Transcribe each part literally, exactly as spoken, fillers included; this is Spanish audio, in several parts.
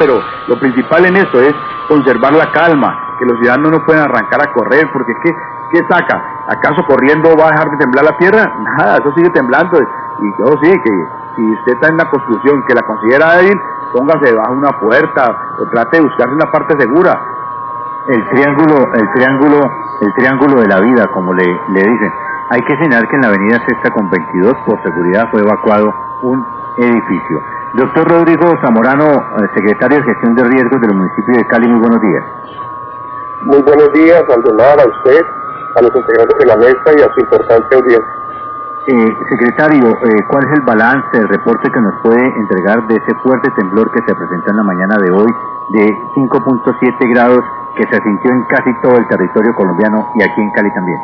pero lo principal en esto es conservar la calma, que los ciudadanos no pueden arrancar a correr, porque es que, ¿qué saca? ¿Acaso corriendo va a dejar de temblar la tierra? Nada, eso sigue temblando, y yo sí, que si usted está en una construcción que la considera débil, póngase debajo de una puerta, o trate de buscarse una parte segura. El triángulo, el triángulo, el triángulo de la vida, como le, le dicen. Hay que señalar que en la avenida Sexta con veintidós, por seguridad, fue evacuado un edificio. Doctor Rodrigo Zamorano, secretario de Gestión de Riesgos del municipio de Cali, muy buenos días. Muy buenos días, Aldemar, a usted, a los integrantes de la mesa y a su importante audiencia. Eh, secretario, eh, ¿cuál es el balance, el reporte que nos puede entregar de ese fuerte temblor que se presentó en la mañana de hoy, de cinco punto siete grados, que se sintió en casi todo el territorio colombiano y aquí en Cali también?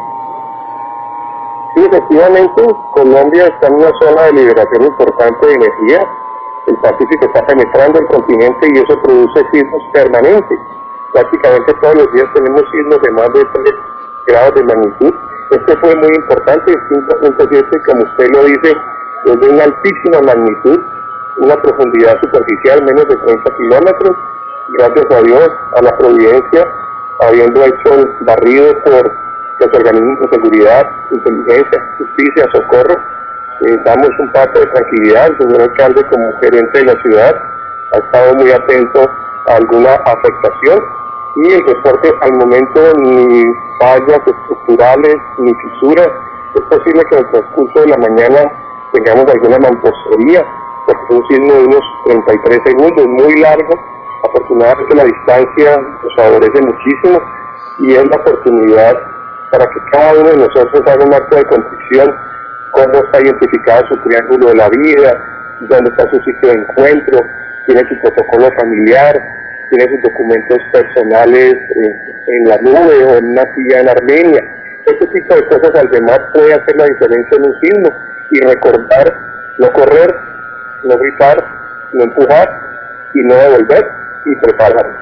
Sí, efectivamente, Colombia está en una zona de liberación importante de energía. El Pacífico está penetrando el continente y eso produce sismos permanentes. Prácticamente todos los días tenemos sismos de más de tres grados de magnitud. Este fue muy importante, el cinco punto siete, como usted lo dice, es de una altísima magnitud, una profundidad superficial, menos de treinta kilómetros. Gracias a Dios, a la providencia, habiendo hecho el barrido por los organismos de seguridad, inteligencia, justicia, socorro, eh, damos un paso de tranquilidad. El señor alcalde, como gerente de la ciudad, ha estado muy atento a alguna afectación y el reporte al momento ni fallas estructurales ni fisuras. Es posible que en el transcurso de la mañana tengamos alguna mampostería, porque es un sismo de unos treinta y tres segundos, muy largo. Afortunadamente la distancia nos favorece muchísimo y es la oportunidad para que cada uno de nosotros haga un acto de contrición, cómo está identificado su triángulo de la vida, dónde está su sitio de encuentro, tiene su protocolo familiar, tiene sus documentos personales eh, en la nube o en una silla en Armenia. Este tipo de cosas al demás puede hacer la diferencia en un sismo y recordar, no correr, no gritar, no empujar y no devolver y prepararnos.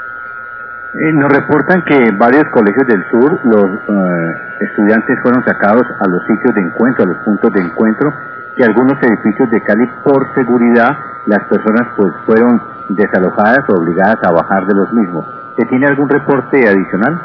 Eh, nos reportan que en varios colegios del sur los eh, estudiantes fueron sacados a los sitios de encuentro, a los puntos de encuentro, que algunos edificios de Cali por seguridad las personas pues fueron desalojadas o obligadas a bajar de los mismos. ¿Se tiene algún reporte adicional?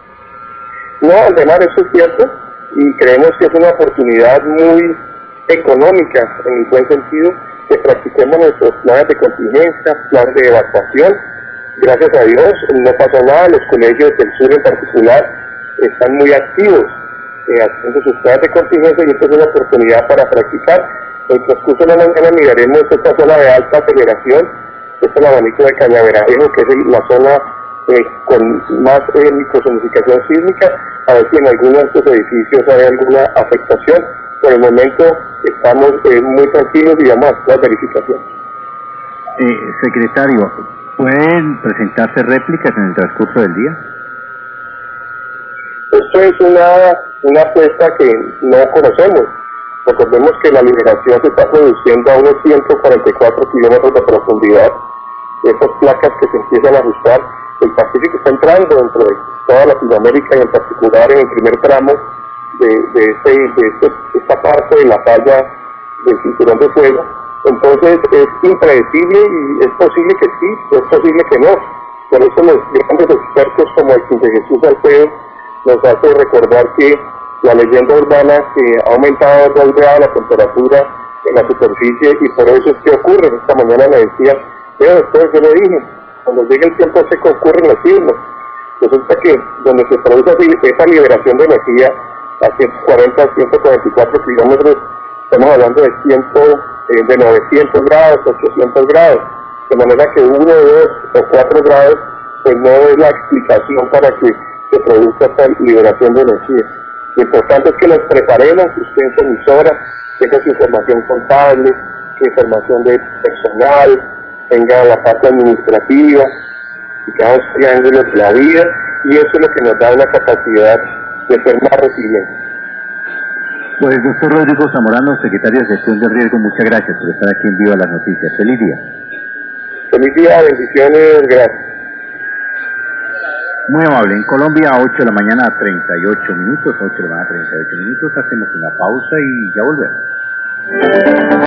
No, además eso es cierto y creemos que es una oportunidad muy económica en el buen sentido que practiquemos nuestros planes de contingencia, planes de evacuación. Gracias a Dios no pasó nada, los colegios del sur en particular están muy activos eh, haciendo sus planes de contingencia y esta es una oportunidad para practicar. En el transcurso de la mañana miraremos esta zona de alta aceleración, este es el abanico de Cañaverajo, que es la zona eh, con más eh, microsonificación sísmica, a ver si en algunos de estos edificios hay alguna afectación. Por el momento estamos eh, muy tranquilos y vamos a hacer la verificación. Eh, secretario, ¿pueden presentarse réplicas en el transcurso del día? Esto es una, una apuesta que no conocemos. Recordemos que la liberación se está produciendo a unos ciento cuarenta y cuatro kilómetros de profundidad. Esas placas que se empiezan a ajustar, el Pacífico está entrando dentro de toda Latinoamérica y en particular en el primer tramo de, de, este, de este, esta parte de la falla del cinturón de fuego. Entonces es impredecible y es posible que sí, es posible que no. Por eso los grandes expertos como el quince Jesús Alfredo nos hace recordar que la leyenda urbana que ha aumentado dos grados la temperatura en la superficie y por eso es que ocurre. Esta mañana me decía, pero después yo le dije, cuando llegue el tiempo seco ocurren los sismos. Resulta que donde se produce esa liberación de energía a ciento cuarenta, ciento cuarenta y cuatro kilómetros, estamos hablando de, cien, eh, de novecientos grados, ochocientos grados, de manera que uno, dos o cuatro grados pues no es la explicación para que se produzca esta liberación de energía. Lo importante es que nos preparemos, usted en su emisora tenga su información contable, su información de personal, tenga la parte administrativa, y cada triángulo de la vida, y eso es lo que nos da una capacidad de ser más resilientes. Pues doctor Rodrigo Zamorano, secretario de Gestión de Riesgo, muchas gracias por estar aquí en Viva las Noticias. Feliz día. Feliz día, bendiciones, gracias. Muy amable. En Colombia, a ocho de la mañana, treinta y ocho minutos, ocho de la mañana, treinta y ocho minutos, hacemos una pausa y ya volvemos.